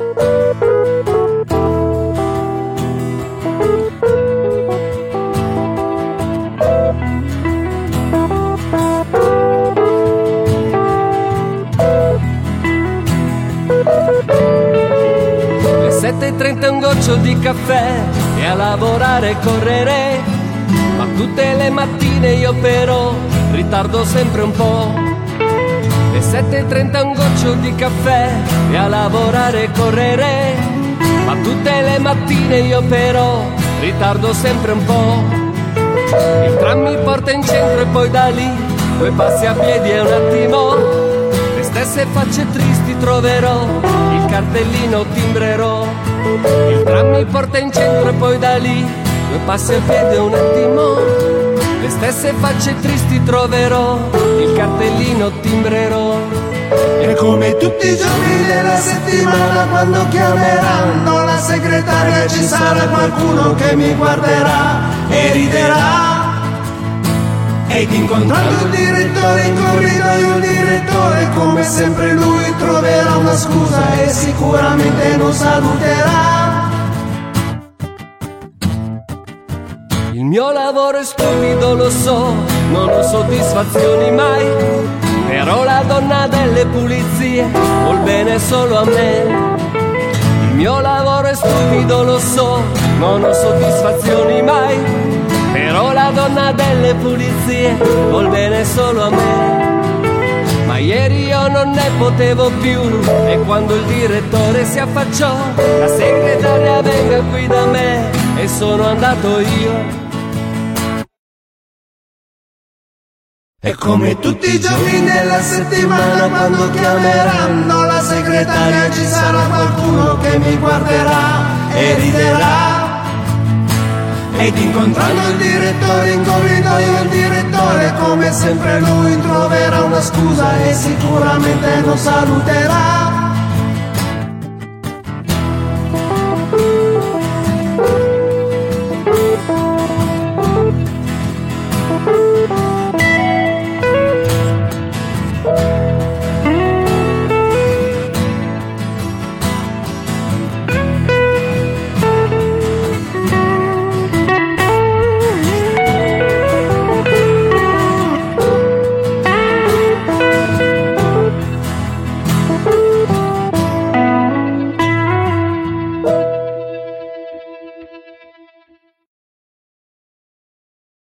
Le 7:30 un goccio di caffè e a lavorare correre, ma tutte le mattine io però ritardo sempre un po'. Le 7:30 un goccio di caffè e a lavorare correre, ma tutte le mattine io però ritardo sempre un po'. Il tram mi porta in centro e poi da lì 2 passi a piedi e un attimo le stesse facce tristi troverò, il cartellino timbrerò. Il tram mi porta in centro e poi da lì 2 passi a piedi e un attimo le stesse facce tristi troverò, il cartellino timbrerò. E come tutti i giorni della settimana, quando chiameranno la segretaria ci sarà qualcuno che mi guarderà e riderà. Ed incontrando il direttore in corridoio, il direttore come sempre lui troverà una scusa e sicuramente non saluterà. Il mio lavoro è stupido, lo so, non ho soddisfazioni mai, però la donna delle pulizie vuol bene solo a me. Il mio lavoro è stupido, lo so, non ho soddisfazioni mai, però la donna delle pulizie vuol bene solo a me. Ma ieri io non ne potevo più e quando il direttore si affacciò, la segretaria venga qui da me e sono andato io. E come tutti i giorni della settimana, quando chiameranno la segretaria ci sarà qualcuno che mi guarderà e riderà. Ed incontrando il direttore in corridoio, il direttore come sempre lui troverà una scusa e sicuramente non saluterà.